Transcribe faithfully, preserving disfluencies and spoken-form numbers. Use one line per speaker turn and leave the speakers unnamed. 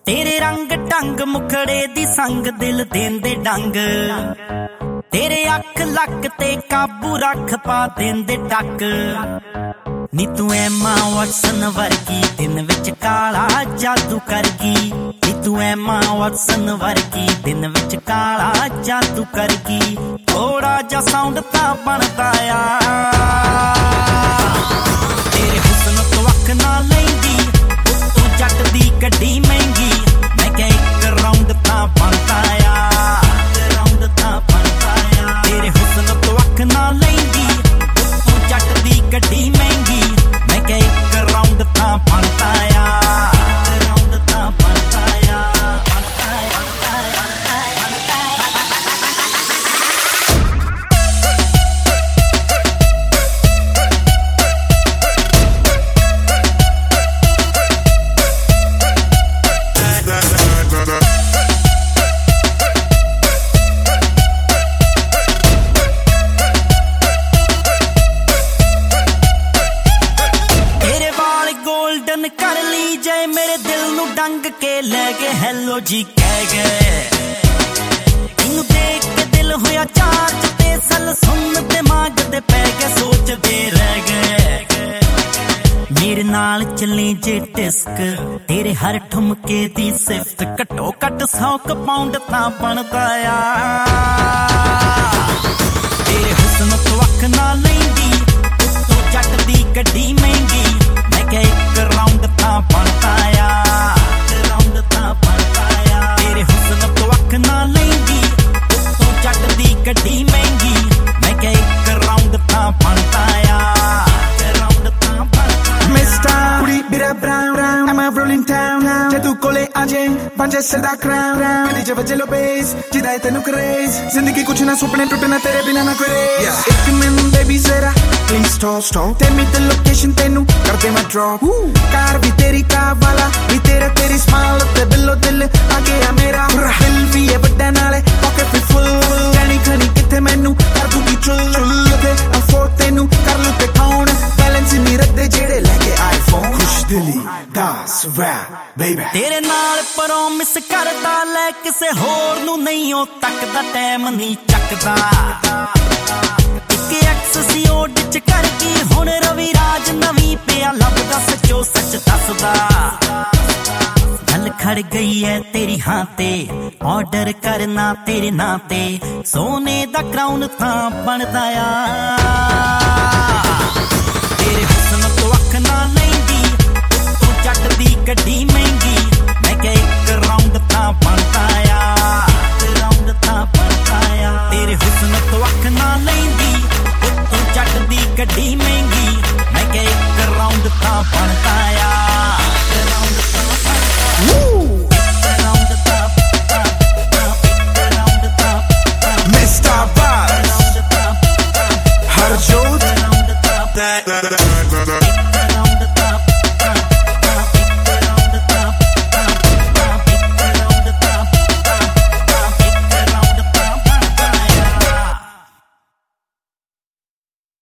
तेरे रंग ढंग मुखड़े दी संग दिल देंदे डंग तेरे अख लक ते काबू रख पा देंदे टक नी तू एमा वटसन वर्गी दिन विच काला जादू करगी नी तू एमा वटसन वर्गी दिन विच काला जादू करगी थोड़ा जा साउंड तां बनदा आ तेरे हुस्न तो अख ना लैंदी तू जट दी गड्डी महंगी मैं क्या एक राउंड तां बनदा आ राउंड तां बनदा आ तेरे हुस्न तो अख ना लैंदी तू जट दी गड्डी महंगी मैं क्या एक राउंड तां बनदा आ राउंड तां बनदा आ कर ली जाए मेरे दिल नू डंग के ले गए हेलो जी कह गए इनू देख के दिल होया चार्ज ते सल सुन दिमाग दे पै गए सोचदे रह गए मेरे नाल चले जे डिस्क तेरे हर ठुमके दी सिफ्त घटो घट सौ क पाउंड तां बनदा आ तेरे हुस्न तो अख ना लैंदी तू जट दी गड्डी महंगी मैं क्या एक राउंड तां बनदा आ राउंड तां बनदा आ तेरे हुस्न तो अख ना लैंदी तू जट दी गड्डी महंगी मैं क्या एक राउंड तां बनदा आ राउंड तां बनदा
मिस्टर कुड़ी मेरा brown brown I'm a rolling town जे तू कोले आजे बन जा सदा क्राउन मेरी जब चलो बेस जिदा तेनू क्रेज जिंदगी कुछ ना सुपने टूटे ना तेरे बिना ना कोई एक मिनट बेबी जरा please stop stop tell me the location तेनू कर दे मैं drop कार भी तेरी कार वाला भी तेरा तेरी smile ते बिल्लो दिल आ गया मेरा दिल भी है बड़ा नाले pocket भी full जानी खानी किथे मैनू कर दूंगी चुल ते afford तेनू कर लूं ते कौन balance नहीं रखदे जेड़े लेके iPhone खुश दिली that's rap baby
तेरे नाल प्रॉमिस करदा ले किसे होर नू नहीं ओ तकदा टाइम नहीं चकदा एक एक्ससीओड च कर गई हुण रवि राज नवी पिया लभदा सच्चो सच दसदा गल खड़ गई है तेरी हां ते ऑर्डर करना तेरे नां ते सोने दा क्राउन तां बनदा आ